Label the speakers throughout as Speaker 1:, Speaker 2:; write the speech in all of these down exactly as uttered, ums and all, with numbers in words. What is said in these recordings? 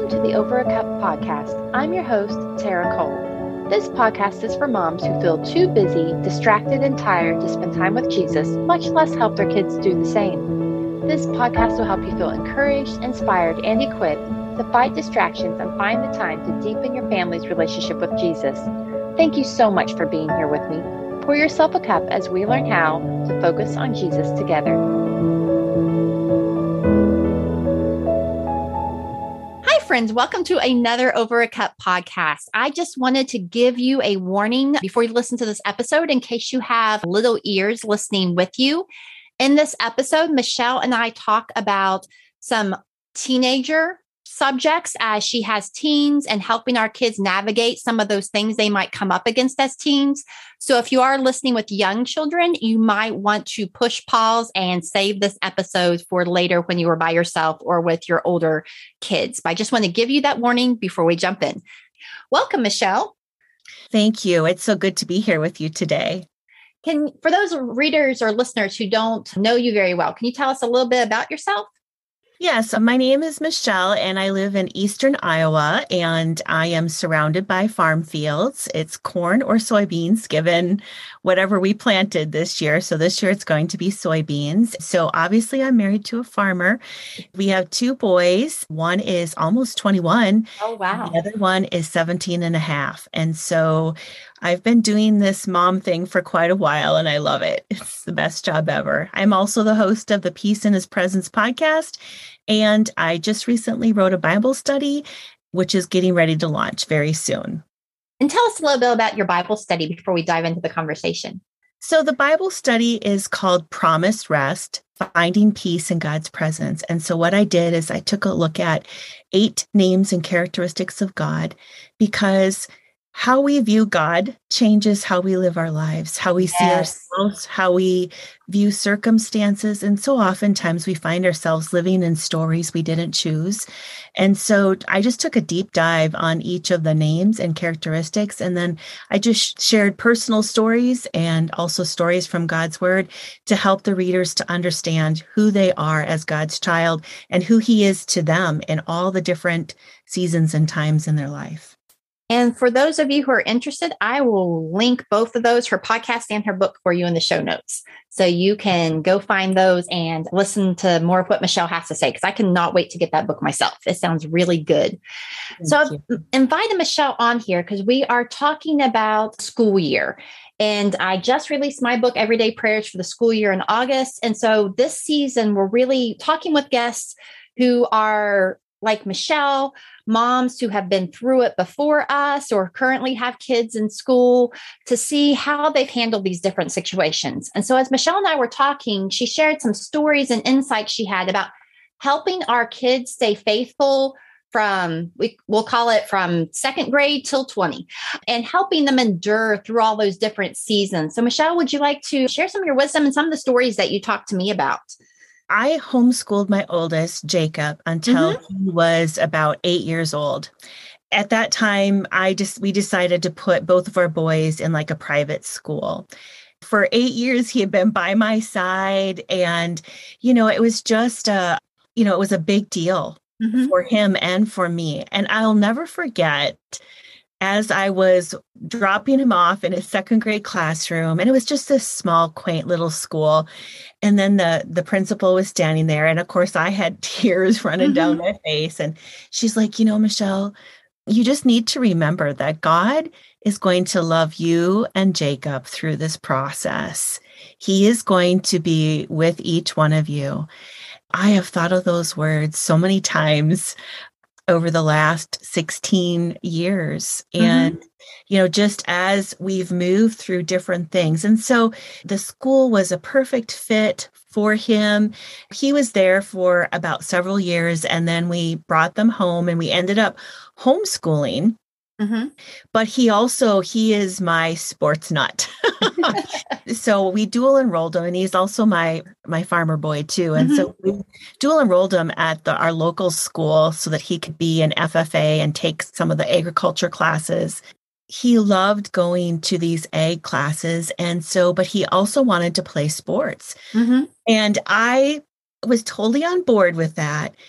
Speaker 1: Welcome to the Over a Cup podcast. I'm your host, Tara Cole. This podcast is for moms who feel too busy, distracted, and tired to spend time with Jesus, much less help their kids do the same. This podcast will help you feel encouraged, inspired, and equipped to fight distractions and find the time to deepen your family's relationship with Jesus. Thank you so much for being here with me. Pour yourself a cup as we learn how to focus on Jesus together. Friends, welcome to another Over a Cup podcast. I just wanted to give you a warning before you listen to this episode in case you have little ears listening with you. In this episode, Michelle and I talk about some teenager subjects as she has teens and helping our kids navigate some of those things they might come up against as teens. So if you are listening with young children, you might want to push pause and save this episode for later when you are by yourself or with your older kids. But I just want to give you that warning before we jump in. Welcome, Michelle.
Speaker 2: Thank you. It's so good to be here with you today.
Speaker 1: Can, for those readers or listeners who don't know you very well, can you tell us a little bit about yourself?
Speaker 2: Yes, my name is Michelle and I live in eastern Iowa and I am surrounded by farm fields. It's corn or soybeans given whatever we planted this year. So this year it's going to be soybeans. So obviously I'm married to a farmer. We have two boys. One is almost twenty-one.
Speaker 1: Oh, wow.
Speaker 2: The other one is seventeen and a half. And so I've been doing this mom thing for quite a while and I love it. It's the best job ever. I'm also the host of the Peace in His Presence podcast. And I just recently wrote a Bible study, which is getting ready to launch very soon.
Speaker 1: And tell us a little bit about your Bible study before we dive into the conversation.
Speaker 2: So the Bible study is called Promised Rest, Finding Peace in God's Presence. And so what I did is I took a look at eight names and characteristics of God because how we view God changes how we live our lives, how we yes. see ourselves, how we view circumstances. And so oftentimes we find ourselves living in stories we didn't choose. And so I just took a deep dive on each of the names and characteristics. And then I just shared personal stories and also stories from God's word to help the readers to understand who they are as God's child and who he is to them in all the different seasons and times in their life.
Speaker 1: And for those of you who are interested, I will link both of those, her podcast and her book, for you in the show notes. So you can go find those and listen to more of what Michelle has to say, because I cannot wait to get that book myself. It sounds really good. Thank so you. I've invited Michelle on here because we are talking about school year. And I just released my book, Everyday Prayers for the School Year, in August. And so this season, we're really talking with guests who are like Michelle, moms who have been through it before us or currently have kids in school, to see how they've handled these different situations. And so as Michelle and I were talking, she shared some stories and insights she had about helping our kids stay faithful from, we, we'll call it from second grade till twenty, and helping them endure through all those different seasons. So Michelle, would you like to share some of your wisdom and some of the stories that you talked to me about?
Speaker 2: I homeschooled my oldest, Jacob, until mm-hmm. he was about eight years old. At that time, I just we decided to put both of our boys in like a private school. For eight years, he had been by my side. And, you know, it was just a, you know, it was a big deal mm-hmm. for him and for me. And I'll never forget, as I was dropping him off in his second grade classroom, and it was just this small, quaint little school. And then the, the principal was standing there. And of course, I had tears running mm-hmm. down my face. And she's like, you know, Michelle, you just need to remember that God is going to love you and Jacob through this process. He is going to be with each one of you. I have thought of those words so many times over the last sixteen years. And, mm-hmm. you know, just as we've moved through different things. And so the school was a perfect fit for him. He was there for about several years, and then we brought them home and we ended up homeschooling. Mm-hmm. But he also, he is my sports nut. So we dual enrolled him, and he's also my, my farmer boy too. And mm-hmm. so we dual enrolled him at the, our local school so that he could be an F F A and take some of the agriculture classes. He loved going to these ag classes. And so, but he also wanted to play sports. Mm-hmm. And I was totally on board with that.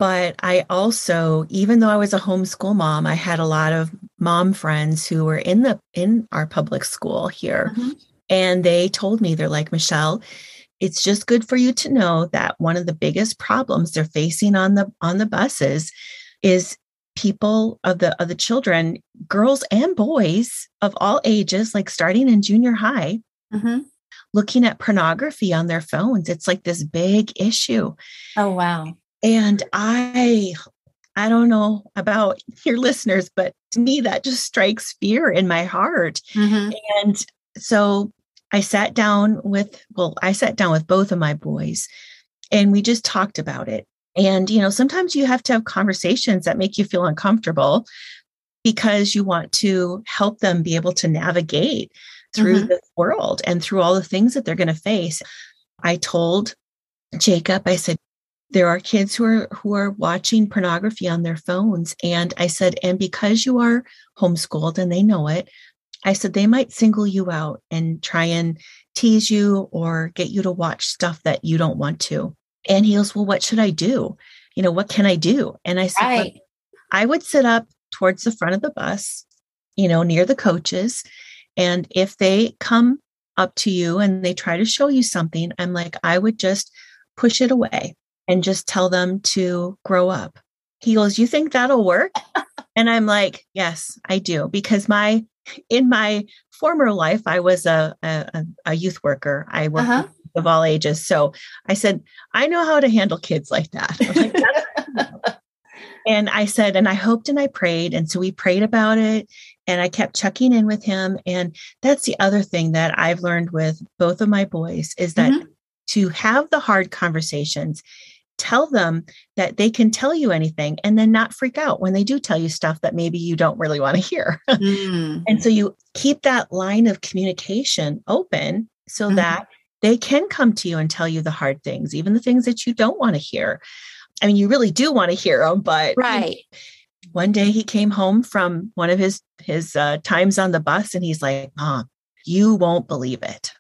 Speaker 2: But I also, even though I was a homeschool mom, I had a lot of mom friends who were in the in our public school here. Mm-hmm. And they told me, they're like, Michelle, it's just good for you to know that one of the biggest problems they're facing on the on the buses is people of the of the children, girls and boys of all ages, like starting in junior high, mm-hmm. looking at pornography on their phones. It's like this big issue.
Speaker 1: Oh, wow.
Speaker 2: And I, I don't know about your listeners, but to me, that just strikes fear in my heart. Mm-hmm. And so I sat down with, well, I sat down with both of my boys and we just talked about it. And, you know, sometimes you have to have conversations that make you feel uncomfortable because you want to help them be able to navigate through mm-hmm. this world and through all the things that they're going to face. I told Jacob, I said, there are kids who are who are watching pornography on their phones. And I said, and because you are homeschooled and they know it, I said, they might single you out and try and tease you or get you to watch stuff that you don't want to. And he goes, well, what should I do? You know, what can I do? And I said, right. well, I would sit up towards the front of the bus, you know, near the coaches. And if they come up to you and they try to show you something, I'm like, I would just push it away and just tell them to grow up. He goes, you think that'll work? And I'm like, yes, I do. Because my, in my former life, I was a, a, a youth worker. I worked uh-huh. with of all ages. So I said, I know how to handle kids like that. Like, that's and I said, and I hoped and I prayed. And so we prayed about it and I kept checking in with him. And that's the other thing that I've learned with both of my boys is that mm-hmm. to have the hard conversations, tell them that they can tell you anything and then not freak out when they do tell you stuff that maybe you don't really want to hear. Mm. And so you keep that line of communication open so mm-hmm. that they can come to you and tell you the hard things, even the things that you don't want to hear. I mean, you really do want to hear them, but
Speaker 1: right.
Speaker 2: One day he came home from one of his, his uh, times on the bus and he's like, Mom, you won't believe it.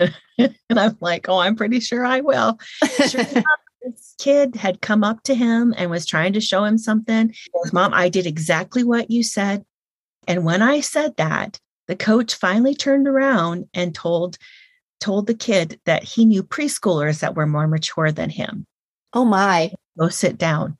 Speaker 2: And I'm like, oh, I'm pretty sure I will. Sure enough, this kid had come up to him and was trying to show him something. He goes, Mom, I did exactly what you said. And when I said that, the coach finally turned around and told told the kid that he knew preschoolers that were more mature than him.
Speaker 1: Oh my.
Speaker 2: Go sit down.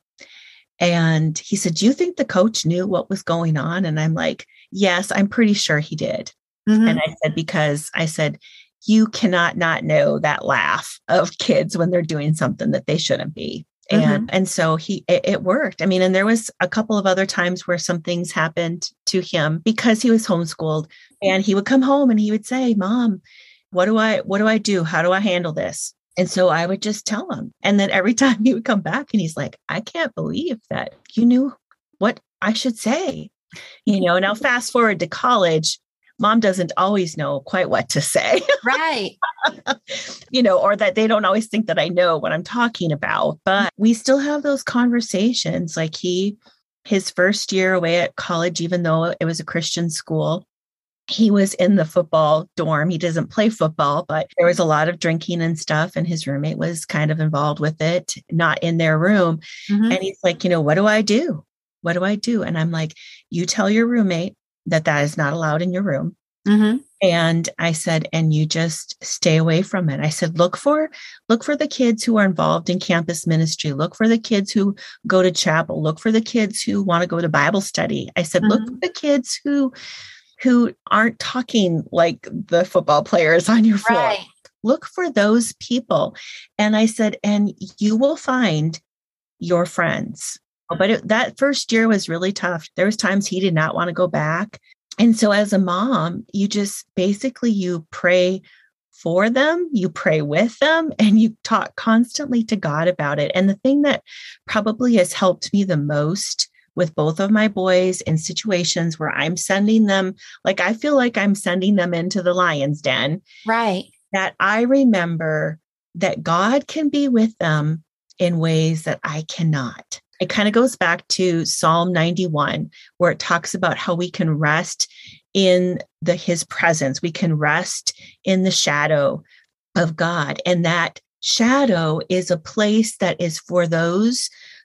Speaker 2: And he said, do you think the coach knew what was going on? And I'm like, yes, I'm pretty sure he did. Mm-hmm. And I said, because I said, you cannot not know that laugh of kids when they're doing something that they shouldn't be. Mm-hmm. And, and so he, it, it worked. I mean, and there was a couple of other times where some things happened to him because he was homeschooled and he would come home and he would say, Mom, What do I, what do I do? How do I handle this? And so I would just tell him. And then every time he would come back and he's like, I can't believe that you knew what I should say. You know, now fast forward to college, Mom doesn't always know quite what to say.
Speaker 1: Right.
Speaker 2: You know, or that they don't always think that I know what I'm talking about, but we still have those conversations. Like he, his first year away at college, even though it was a Christian school, he was in the football dorm. He doesn't play football, but there was a lot of drinking and stuff. And his roommate was kind of involved with it, not in their room. Mm-hmm. And he's like, you know, what do I do? What do I do? And I'm like, you tell your roommate that that is not allowed in your room. Mm-hmm. And I said, and you just stay away from it. I said, look for, look for the kids who are involved in campus ministry. Look for the kids who go to chapel. Look for the kids who want to go to Bible study. I said, mm-hmm. look for the kids who who aren't talking like the football players on your floor. Right. Look for those people. And I said, and you will find your friends. But it, that first year was really tough. There was times he did not want to go back. And so as a mom, you just basically, you pray for them, you pray with them, and you talk constantly to God about it. And the thing that probably has helped me the most with both of my boys in situations where I'm sending them, like, I feel like I'm sending them into the lion's den.
Speaker 1: Right.
Speaker 2: That I remember that God can be with them in ways that I cannot. It kind of goes back to Psalm ninety-one, where it talks about how we can rest in the his presence. We can rest in the shadow of God. And that shadow is a place that is for those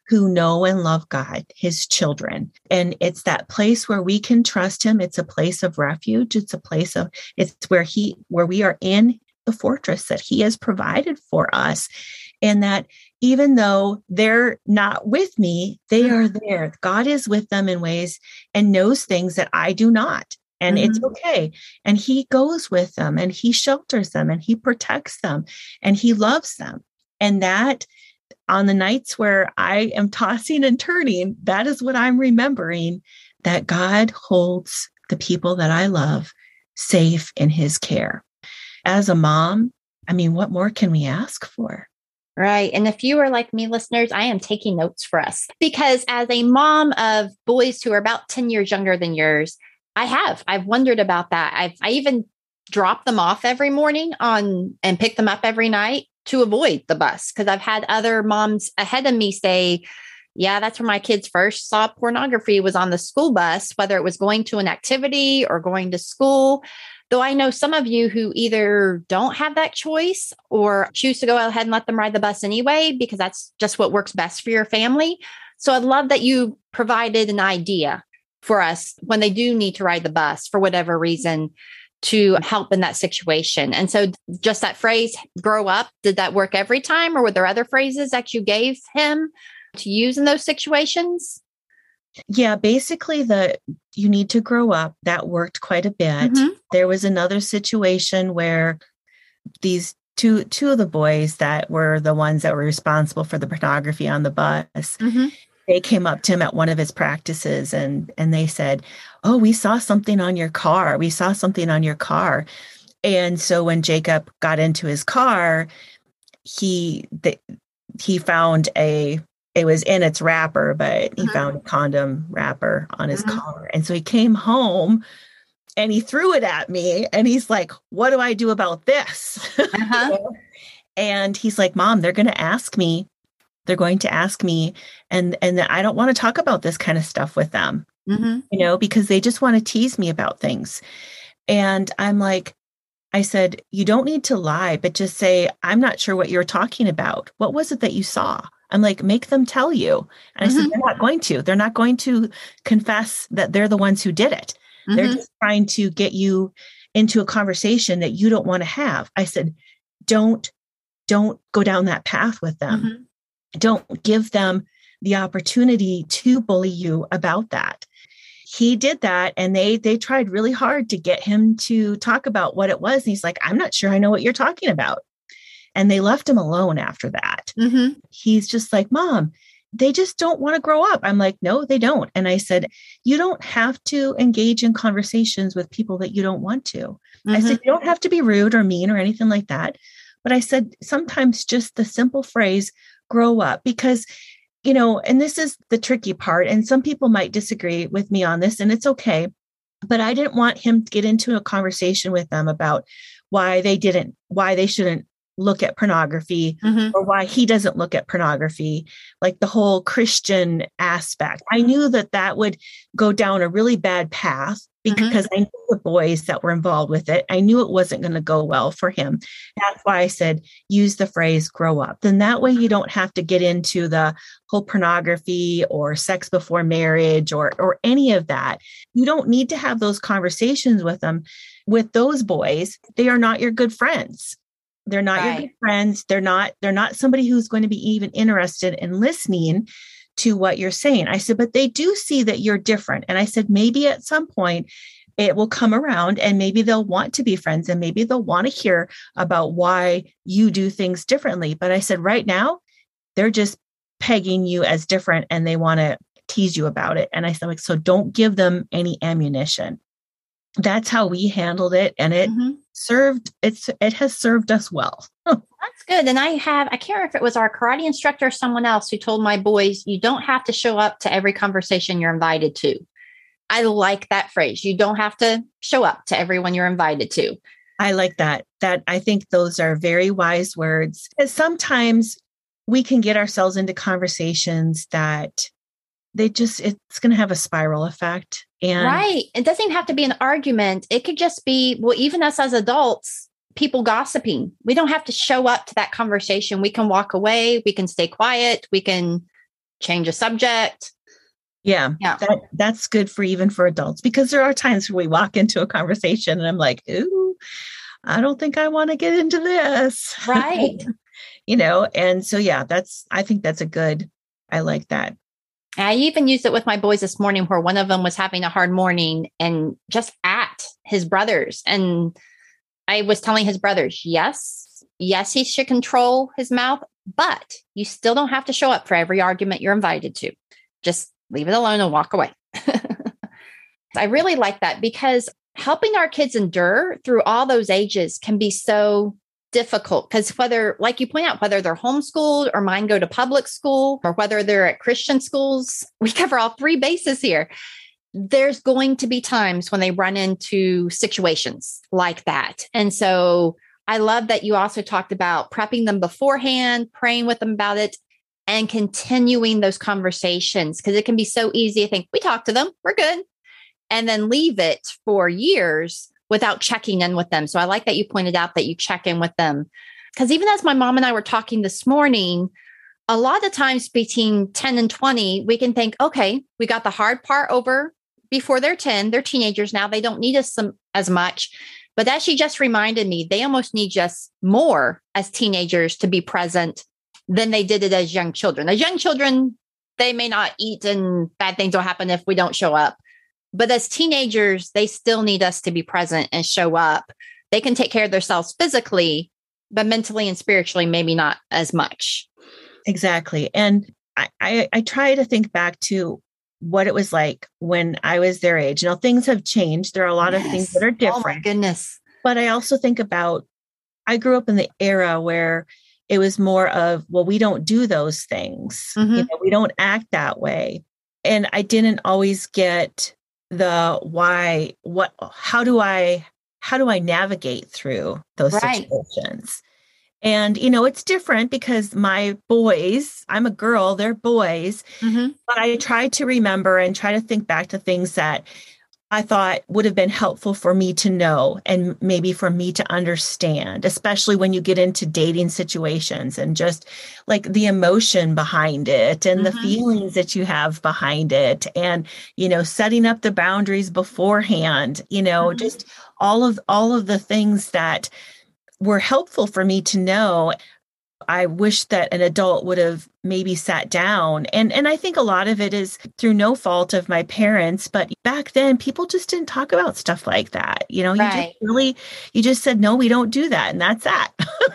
Speaker 2: who know and love God, his children. And it's that place where we can trust him. It's a place of refuge. It's a place of, it's where he, where we are in the fortress that he has provided for us. And that even though they're not with me, they are there. God is with them in ways and knows things that I do not. And mm-hmm. it's okay. And he goes with them and he shelters them and he protects them and he loves them. And that on the nights where I am tossing and turning, that is what I'm remembering, that God holds the people that I love safe in his care. As a mom, I mean, what more can we ask for?
Speaker 1: Right. And if you are like me, listeners, I am taking notes for us because as a mom of boys who are about ten years younger than yours, I have. I've wondered about that. I've I even drop them off every morning on and pick them up every night to avoid the bus because I've had other moms ahead of me say, yeah, that's where my kids first saw pornography was on the school bus, whether it was going to an activity or going to school. Though I know some of you who either don't have that choice or choose to go ahead and let them ride the bus anyway, because that's just what works best for your family. So I'd love that you provided an idea for us when they do need to ride the bus for whatever reason to help in that situation. And so just that phrase, grow up, did that work every time? Or were there other phrases that you gave him to use in those situations?
Speaker 2: Yeah, basically the you need to grow up. That worked quite a bit. Mm-hmm. There was another situation where these two two of the boys that were the ones that were responsible for the pornography on the bus, mm-hmm. they came up to him at one of his practices and and they said, "Oh, we saw something on your car. We saw something on your car." And so when Jacob got into his car, he the, he found a It was in its wrapper, but he mm-hmm. found a condom wrapper on his mm-hmm. car. And so he came home and he threw it at me. And he's like, what do I do about this? Uh-huh. And he's like, Mom, they're going to ask me. They're going to ask me. And, and I don't want to talk about this kind of stuff with them, mm-hmm. you know, because they just want to tease me about things. And I'm like, I said, you don't need to lie, but just say, I'm not sure what you're talking about. What was it that you saw? I'm like, make them tell you. And mm-hmm. I said, they're not going to. They're not going to confess that they're the ones who did it. Mm-hmm. They're just trying to get you into a conversation that you don't want to have. I said, don't, don't go down that path with them. Mm-hmm. Don't give them the opportunity to bully you about that. He did that. And they, they tried really hard to get him to talk about what it was. And he's like, I'm not sure I know what you're talking about. And they left him alone after that. Mm-hmm. He's just like, Mom, they just don't want to grow up. I'm like, no, they don't. And I said, you don't have to engage in conversations with people that you don't want to. Mm-hmm. I said, you don't have to be rude or mean or anything like that. But I said, sometimes just the simple phrase, grow up, because, you know, and this is the tricky part. And some people might disagree with me on this, and it's okay. But I didn't want him to get into a conversation with them about why they didn't, why they shouldn't look at pornography mm-hmm. or why he doesn't look at pornography, like the whole Christian aspect. I knew that that would go down a really bad path because mm-hmm. I knew the boys that were involved with it. I knew it wasn't going to go well for him. That's why I said, use the phrase grow up. Then that way you don't have to get into the whole pornography or sex before marriage or, or any of that. You don't need to have those conversations with them. With those boys, they are not your good friends. They're not right. your good friends. They're not, they're not somebody who's going to be even interested in listening to what you're saying. I said, but they do see that you're different. And I said, maybe at some point it will come around and maybe they'll want to be friends and maybe they'll want to hear about why you do things differently. But I said, right now, they're just pegging you as different and they want to tease you about it. And I said, like, so don't give them any ammunition. That's how we handled it. And it mm-hmm. served, it's, it has served us well.
Speaker 1: That's good. And I have, I can't remember if it was our karate instructor or someone else who told my boys, you don't have to show up to every conversation you're invited to. I like that phrase. You don't have to show up to everyone you're invited to.
Speaker 2: I like that. That I think those are very wise words. Because sometimes we can get ourselves into conversations that they just, it's going to have a spiral effect. And
Speaker 1: right. It doesn't even have to be an argument. It could just be, well, even us as adults, people gossiping. We don't have to show up to that conversation. We can walk away. We can stay quiet. We can change a subject.
Speaker 2: Yeah,
Speaker 1: Yeah.
Speaker 2: That, that's good for even for adults, because there are times where we walk into a conversation and I'm like, ooh, I don't think I want to get into this.
Speaker 1: Right.
Speaker 2: You know, and so, yeah, that's, I think that's a good, I like that.
Speaker 1: I even used it with my boys this morning where one of them was having a hard morning and just at his brothers. And I was telling his brothers, yes, yes, he should control his mouth, but you still don't have to show up for every argument you're invited to. Just leave it alone and walk away. I really like that, because helping our kids endure through all those ages can be so difficult, because whether, like you point out, whether they're homeschooled or mine go to public school, or whether they're at Christian schools, we cover all three bases here. There's going to be times when they run into situations like that. And so I love that you also talked about prepping them beforehand, praying with them about it, and continuing those conversations, because it can be so easy to think, we talked to them, we're good, and then leave it for years without checking in with them. So I like that you pointed out that you check in with them. Because even as my mom and I were talking this morning, a lot of times between ten and twenty, we can think, okay, we got the hard part over before they're ten. They're teenagers now. They don't need us some, as much. But as she just reminded me, they almost need us more as teenagers to be present than they did it as young children. As young children, they may not eat and bad things will happen if we don't show up. But as teenagers, they still need us to be present and show up. They can take care of themselves physically, but mentally and spiritually, maybe not as much.
Speaker 2: Exactly. And I, I, I try to think back to what it was like when I was their age. You know, things have changed. There are a lot yes. of things that are different.
Speaker 1: Oh my goodness.
Speaker 2: But I also think about, I grew up in the era where it was more of, well, we don't do those things. Mm-hmm. You know, we don't act that way. And I didn't always get the why, what, how do I, how do I navigate through those right. situations? And, you know, it's different because my boys, I'm a girl, they're boys, mm-hmm. but I try to remember and try to think back to things that I thought would have been helpful for me to know and maybe for me to understand, especially when you get into dating situations and just like the emotion behind it and mm-hmm. the feelings that you have behind it and, you know, setting up the boundaries beforehand, you know, mm-hmm. just all of all of the things that were helpful for me to know. I wish that an adult would have maybe sat down. And, and I think a lot of it is through no fault of my parents, but back then people just didn't talk about stuff like that. You know, right. you just really, you just said, no, we don't do that. And that's that.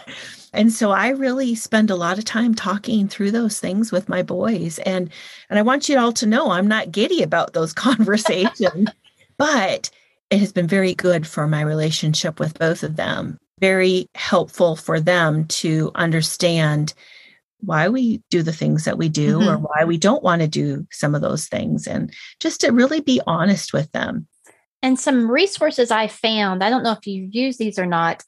Speaker 2: And so I really spend a lot of time talking through those things with my boys. And, and I want you all to know I'm not giddy about those conversations, but it has been very good for my relationship with both of them. Very helpful for them to understand why we do the things that we do mm-hmm. or why we don't want to do some of those things, and just to really be honest with them.
Speaker 1: And some resources I found, I don't know if you use these or not,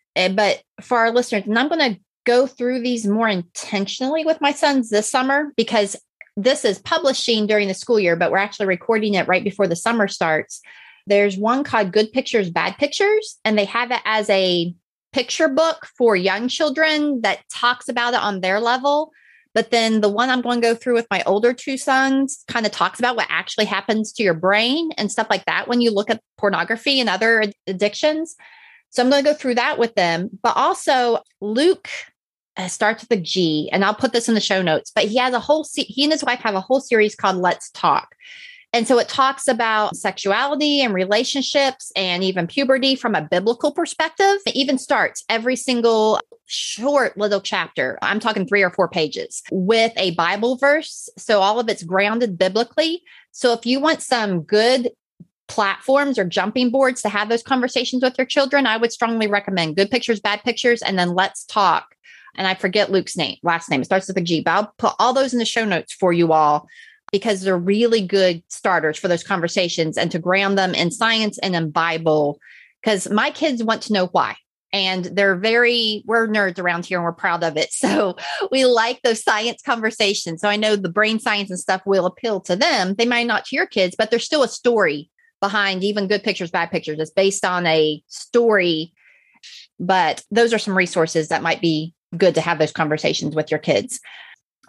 Speaker 1: but for our listeners, and I'm going to go through these more intentionally with my sons this summer, because this is publishing during the school year, but we're actually recording it right before the summer starts. There's one called Good Pictures, Bad Pictures, and they have it as a picture book for young children that talks about it on their level. But then the one I'm going to go through with my older two sons kind of talks about what actually happens to your brain and stuff like that when you look at pornography and other addictions. So I'm going to go through that with them. But also Luke uh, starts with a G, and I'll put this in the show notes, but he has a whole, se- he and his wife have a whole series called Let's Talk. And so it talks about sexuality and relationships and even puberty from a biblical perspective. It even starts every single short little chapter, I'm talking three or four pages, with a Bible verse. So all of it's grounded biblically. So if you want some good platforms or jumping boards to have those conversations with your children, I would strongly recommend Good Pictures, Bad Pictures, and then Let's Talk. And I forget Luke's name, last name. It starts with a G, but I'll put all those in the show notes for you all, because they're really good starters for those conversations and to ground them in science and in Bible, because my kids want to know why. And they're very, we're nerds around here and we're proud of it. So we like those science conversations. So I know the brain science and stuff will appeal to them. They might not to your kids, but there's still a story behind even Good Pictures, Bad Pictures. It's based on a story, but those are some resources that might be good to have those conversations with your kids.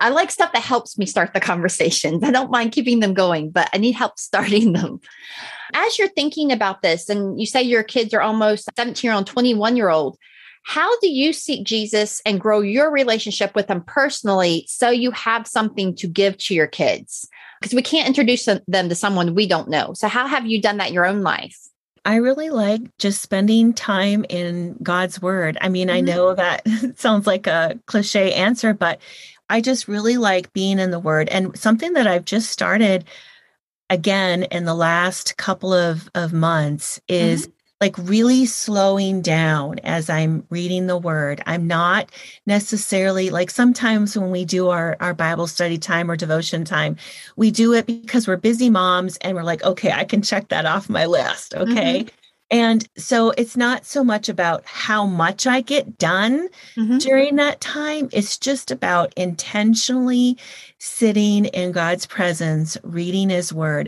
Speaker 1: I like stuff that helps me start the conversations. I don't mind keeping them going, but I need help starting them. As you're thinking about this, and you say your kids are almost seventeen year old, twenty-one year old, how do you seek Jesus and grow your relationship with him personally so you have something to give to your kids? Because we can't introduce them to someone we don't know. So how have you done that in your own life?
Speaker 2: I really like just spending time in God's word. I mean, mm-hmm. I know that sounds like a cliche answer, but I just really like being in the word. And something that I've just started again in the last couple of, of months is mm-hmm. like really slowing down as I'm reading the word. I'm not necessarily like sometimes when we do our, our Bible study time or devotion time, we do it because we're busy moms and we're like, okay, I can check that off my list. Okay. Mm-hmm. And so it's not so much about how much I get done mm-hmm. during that time. It's just about intentionally sitting in God's presence, reading his word.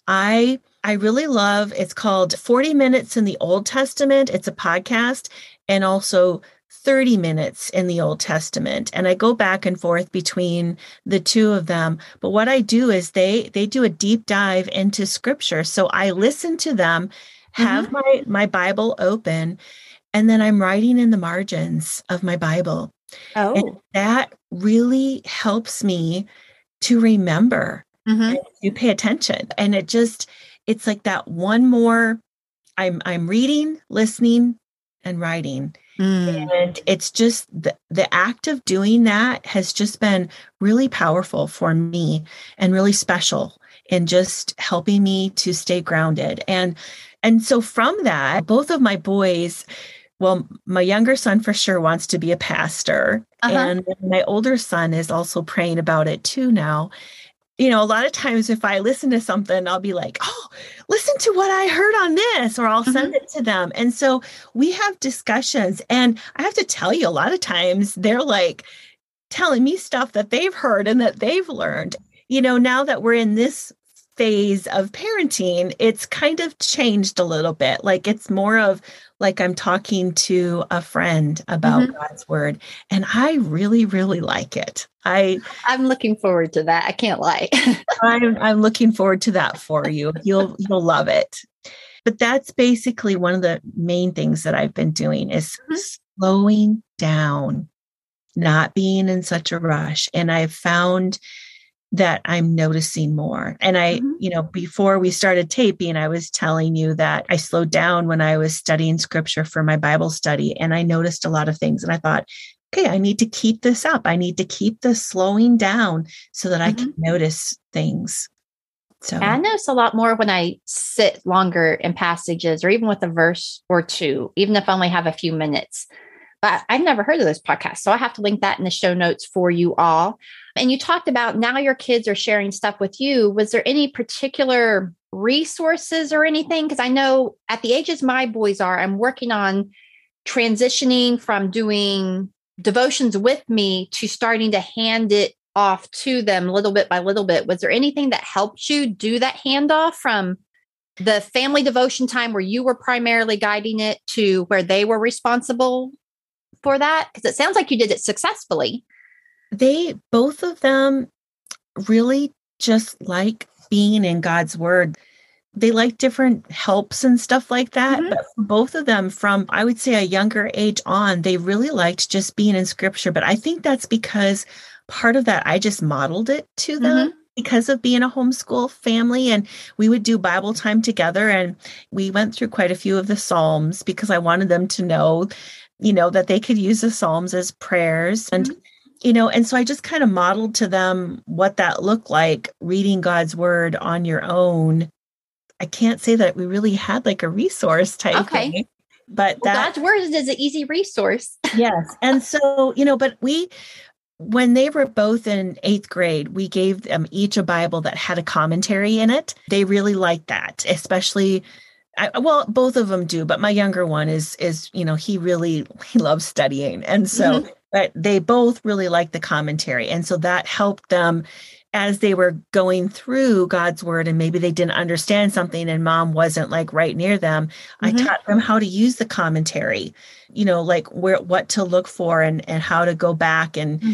Speaker 2: I I really love, it's called forty minutes in the Old Testament. It's a podcast, and also thirty minutes in the Old Testament. And I go back and forth between the two of them. But what I do is they they do a deep dive into scripture. So I listen to them, have mm-hmm. my, my Bible open, and then I'm writing in the margins of my Bible.
Speaker 1: Oh.
Speaker 2: And that really helps me to remember mm-hmm. and to pay attention. And it just, it's like that one more, I'm I'm reading, listening, and writing. Mm. And it's just the, the act of doing that has just been really powerful for me and really special in just helping me to stay grounded. And and so from that, both of my boys, well, my younger son for sure wants to be a pastor. Uh-huh. And my older son is also praying about it too now. You know, a lot of times if I listen to something, I'll be like, oh, listen to what I heard on this, or I'll send mm-hmm. it to them. And so we have discussions. And I have to tell you, a lot of times they're like telling me stuff that they've heard and that they've learned. You know, now that we're in this phase of parenting, it's kind of changed a little bit. Like it's more of like I'm talking to a friend about mm-hmm. God's word. And I really, really like it. I,
Speaker 1: I'm looking forward to that. I can't lie.
Speaker 2: I'm, I'm looking forward to that for you. You'll, you'll love it. But that's basically one of the main things that I've been doing is mm-hmm. slowing down, not being in such a rush. And I've found that I'm noticing more. And I, mm-hmm. you know, before we started taping, I was telling you that I slowed down when I was studying scripture for my Bible study. And I noticed a lot of things. And I thought, okay, I need to keep this up. I need to keep this slowing down so that mm-hmm. I can notice things. So
Speaker 1: I notice a lot more when I sit longer in passages or even with a verse or two, even if I only have a few minutes. But I've never heard of this podcast, so I have to link that in the show notes for you all. And you talked about now your kids are sharing stuff with you. Was there any particular resources or anything? Because I know at the ages my boys are, I'm working on transitioning from doing devotions with me to starting to hand it off to them little bit by little bit. Was there anything that helped you do that handoff from the family devotion time where you were primarily guiding it to where they were responsible for that? Because it sounds like you did it successfully.
Speaker 2: They, both of them really just like being in God's word. They like different helps and stuff like that. Mm-hmm. But for both of them from, I would say a younger age on, they really liked just being in scripture. But I think that's because part of that, I just modeled it to them. Mm-hmm. Because of being a homeschool family, and we would do Bible time together, and we went through quite a few of the Psalms because I wanted them to know, you know, that they could use the Psalms as prayers. And, mm-hmm. you know, and so I just kind of modeled to them what that looked like, reading God's word on your own. I can't say that we really had like a resource type
Speaker 1: okay.
Speaker 2: thing, but
Speaker 1: well,
Speaker 2: that,
Speaker 1: God's word is an easy resource.
Speaker 2: Yes. And so, you know, but we, when they were both in eighth grade, we gave them each a Bible that had a commentary in it. They really liked that, especially, I, well, both of them do, but my younger one is, is, you know, he really, he loves studying. And so, mm-hmm. but they both really liked the commentary. And so that helped them as they were going through God's word, and maybe they didn't understand something and mom wasn't like right near them. Mm-hmm. I taught them how to use the commentary, you know, like where, what to look for and, and how to go back and mm-hmm.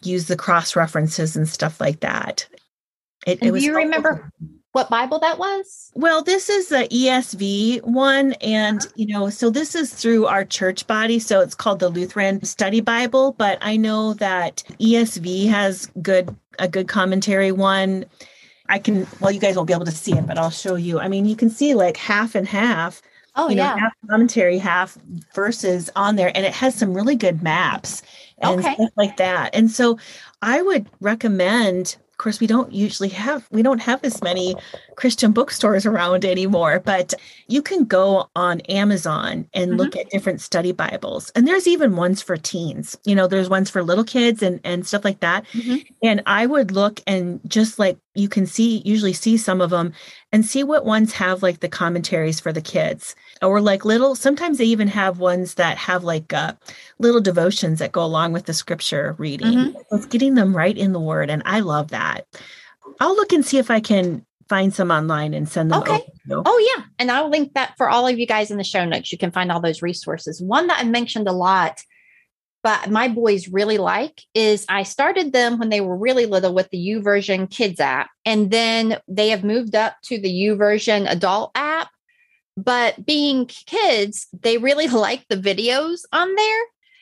Speaker 2: use the cross references and stuff like that. It,
Speaker 1: and
Speaker 2: it was
Speaker 1: do you
Speaker 2: helpful.
Speaker 1: remember what Bible that was?
Speaker 2: Well, this is the E S V one. And, you know, so this is through our church body. So it's called the Lutheran Study Bible. But I know that E S V has good a good commentary one. I can, well, you guys won't be able to see it, but I'll show you. I mean, you can see like half and half.
Speaker 1: Oh,
Speaker 2: you know,
Speaker 1: yeah.
Speaker 2: half commentary, half verses on there. And it has some really good maps and
Speaker 1: Okay.
Speaker 2: stuff like that. And so I would recommend, of course, we don't usually have, we don't have as many Christian bookstores around anymore, but you can go on Amazon and
Speaker 1: Mhm.
Speaker 2: look at different study Bibles. And there's even ones for teens. You know, there's ones for little kids and, and stuff like that.
Speaker 1: Mhm.
Speaker 2: And I would look and just like you can see, usually see some of them and see what ones have like the commentaries for the kids or like little, sometimes they even have ones that have like uh, little devotions that go along with the scripture reading.
Speaker 1: Mhm.
Speaker 2: So it's getting them right in the word. And I love that. I'll look and see if I can find some online and send them
Speaker 1: Okay.
Speaker 2: over to you.
Speaker 1: Oh, yeah. And I'll link that for all of you guys in the show notes. You can find all those resources. One that I mentioned a lot, but my boys really like is I started them when they were really little with the YouVersion Kids app. And then they have moved up to the YouVersion Adult app. But being kids, they really like the videos on there.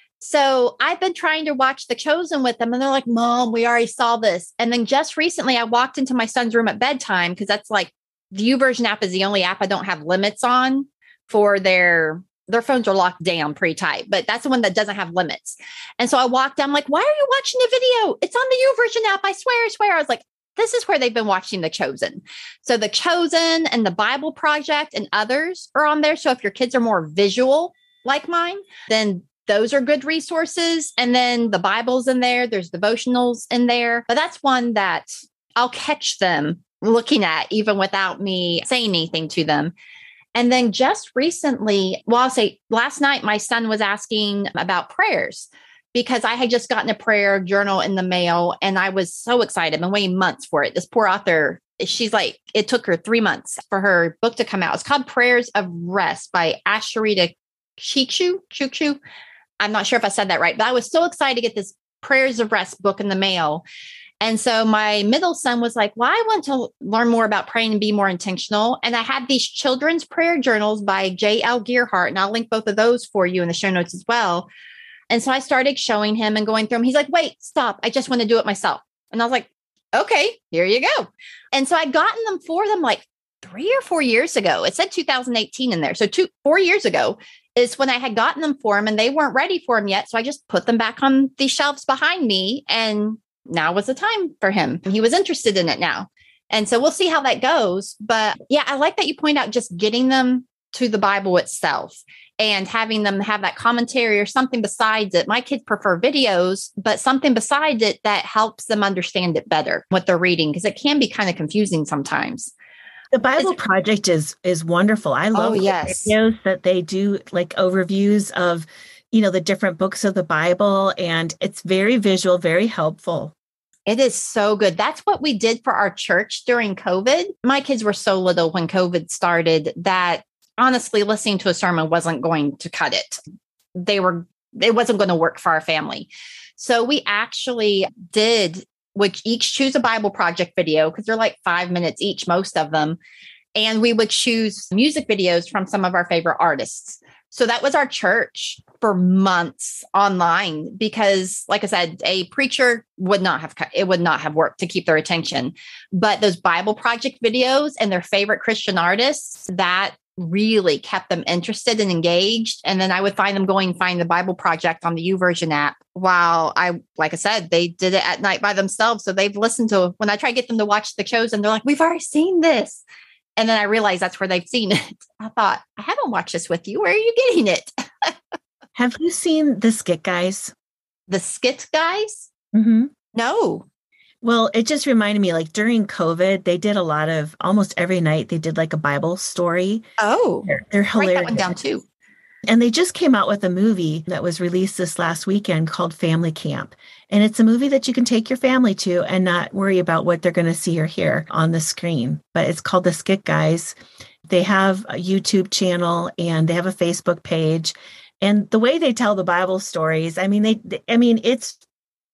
Speaker 1: So I've been trying to watch The Chosen with them and they're like, Mom, we already saw this. And then just recently I walked into my son's room at bedtime because that's like the YouVersion app is the only app I don't have limits on for their, their phones are locked down pretty tight, but that's the one that doesn't have limits. And so I walked down, I'm like, why are you watching the video? It's on the YouVersion app. I swear, I swear. I was like, this is where they've been watching The Chosen. So The Chosen and the Bible Project and others are on there. So if your kids are more visual like mine, then those are good resources. And then the Bible's in there. There's devotionals in there. But that's one that I'll catch them looking at even without me saying anything to them. And then just recently, well, I'll say last night, my son was asking about prayers because I had just gotten a prayer journal in the mail and I was so excited. I've been waiting months for it. This poor author, she's like, it took her three months for her book to come out. It's called Prayers of Rest by Asheritah Cicu. Cicu. I'm not sure if I said that right, but I was so excited to get this Prayers of Rest book in the mail. And so my middle son was like, well, I want to learn more about praying and be more intentional. And I had these children's prayer journals by J L Gearhart, and I'll link both of those for you in the show notes as well. And so I started showing him and going through them. He's like, wait, stop. I just want to do it myself. And I was like, okay, here you go. And so I'd gotten them for them like three or four years ago. It said two thousand eighteen in there. So two, four years ago is when I had gotten them for him and they weren't ready for him yet. So I just put them back on the shelves behind me. And now was the time for him. He was interested in it now. And so we'll see how that goes. But yeah, I like that you point out just getting them to the Bible itself and having them have that commentary or something besides it. My kids prefer videos, but something besides it that helps them understand it better, what they're reading, because it can be kind of confusing sometimes.
Speaker 2: The Bible Project is is wonderful. I love
Speaker 1: Oh,
Speaker 2: the
Speaker 1: yes.
Speaker 2: videos that they do, like overviews of, you know, the different books of the Bible, and it's very visual, very helpful.
Speaker 1: It is so good. That's what we did for our church during COVID. My kids were so little when COVID started that honestly, listening to a sermon wasn't going to cut it. They were, it wasn't going to work for our family. So we actually did, which each choose a Bible Project video because they're like five minutes each, most of them. And we would choose music videos from some of our favorite artists. So that was our church for months online because, like I said, a preacher would not have, it would not have worked to keep their attention. But those Bible Project videos and their favorite Christian artists, that really kept them interested and engaged. And then I would find them going and find the Bible Project on the YouVersion app while I, like I said, they did it at night by themselves. So they've listened to, when I try to get them to watch The Chosen, they're like, we've already seen this. And then I realized that's where they've seen it. I thought, I haven't watched this with you. Where are you getting it?
Speaker 2: Have you seen the Skit Guys?
Speaker 1: The Skit Guys?
Speaker 2: Mm-hmm.
Speaker 1: No.
Speaker 2: Well, it just reminded me, like during COVID, they did a lot of, almost every night, they did like a Bible story.
Speaker 1: Oh,
Speaker 2: they're, they're
Speaker 1: write
Speaker 2: hilarious.
Speaker 1: that one down too.
Speaker 2: And they just came out with a movie that was released this last weekend called Family Camp. And it's a movie that you can take your family to and not worry about what they're going to see or hear on the screen. But it's called The Skit Guys. They have a YouTube channel and they have a Facebook page. And the way they tell the Bible stories, I mean, they, I mean, it's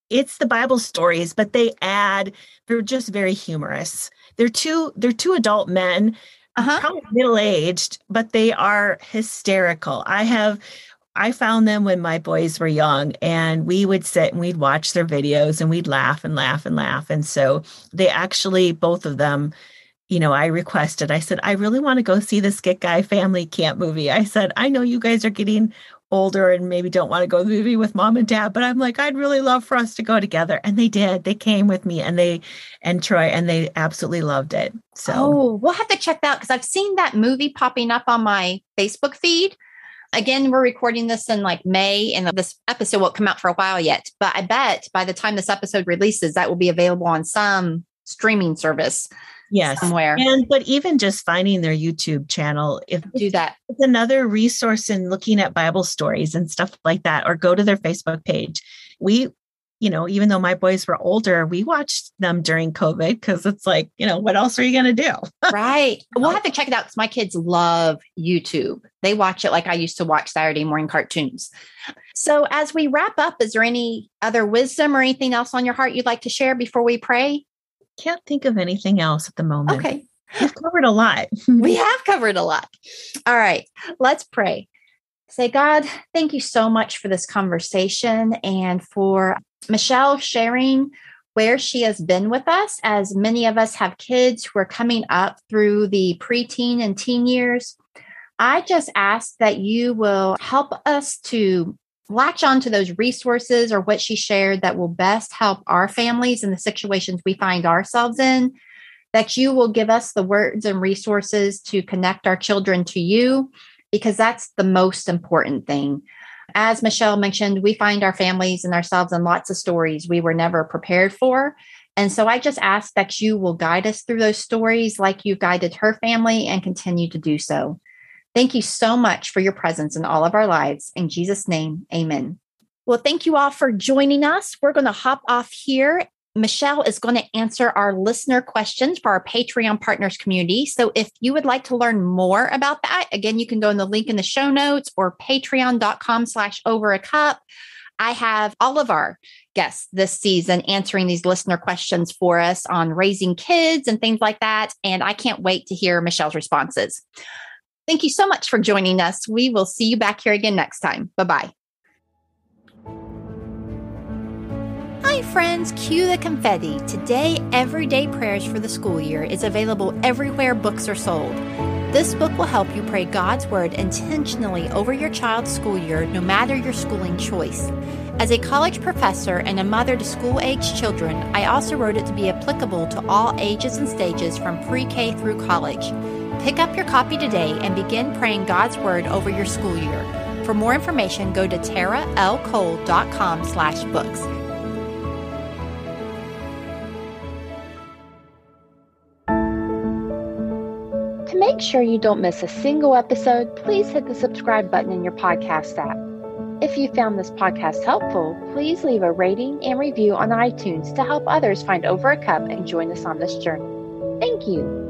Speaker 2: it's the Bible stories, but they add, they're just very humorous. They're two, they're two adult men, uh-huh. probably middle-aged, but they are hysterical. I have, I found them when my boys were young, and we would sit and we'd watch their videos and we'd laugh and laugh and laugh. And so they actually, both of them, you know, I requested, I said, I really want to go see the Skit Guy family camp movie. I said, I know you guys are getting older and maybe don't want to go to the movie with mom and dad, but I'm like, I'd really love for us to go together. And they did. They came with me and they, and Troy, and they absolutely loved it. So,
Speaker 1: oh, we'll have to check that out because I've seen that movie popping up on my Facebook feed. Again, we're recording this in like May, and this episode won't come out for a while yet. But I bet by the time this episode releases, that will be available on some streaming service.
Speaker 2: Yes.
Speaker 1: Somewhere.
Speaker 2: And, but even just finding their YouTube channel, if
Speaker 1: do that,
Speaker 2: it's another resource in looking at Bible stories and stuff like that, or go to their Facebook page. We, you know, even though my boys were older, we watched them during COVID because it's like, you know, what else are you going to do?
Speaker 1: Right. We'll have to check it out because my kids love YouTube. They watch it like I used to watch Saturday morning cartoons. So as we wrap up, is there any other wisdom or anything else on your heart you'd like to share before we pray?
Speaker 2: Can't think of anything else at the moment.
Speaker 1: Okay.
Speaker 2: We've covered a lot.
Speaker 1: We have covered a lot. All right, let's pray. Say, God, thank you so much for this conversation and for Michelle sharing where she has been with us, as many of us have kids who are coming up through the preteen and teen years. I just ask that you will help us to latch on to those resources or what she shared that will best help our families in the situations we find ourselves in, that you will give us the words and resources to connect our children to you, because that's the most important thing. As Michelle mentioned, we find our families and ourselves in lots of stories we were never prepared for. And so I just ask that you will guide us through those stories like you've guided her family and continue to do so. Thank you so much for your presence in all of our lives. In Jesus' name, amen. Well, thank you all for joining us. We're going to hop off here. Michelle is going to answer our listener questions for our Patreon partners community. So if you would like to learn more about that, again, you can go in the link in the show notes or patreon.com slash over a cup. I have all of our guests this season answering these listener questions for us on raising kids and things like that. And I can't wait to hear Michelle's responses. Thank you so much for joining us. We will see you back here again next time. Bye-bye. Hi, friends. Cue the confetti. Today, Everyday Prayers for the School Year is available everywhere books are sold. This book will help you pray God's Word intentionally over your child's school year, no matter your schooling choice. As a college professor and a mother to school-age children, I also wrote it to be applicable to all ages and stages from pre-K through college. Pick up your copy today and begin praying God's Word over your school year. For more information, go to taralcole.com slash books. To make sure you don't miss a single episode, please hit the subscribe button in your podcast app. If you found this podcast helpful, please leave a rating and review on iTunes to help others find Over a Cup and join us on this journey. Thank you.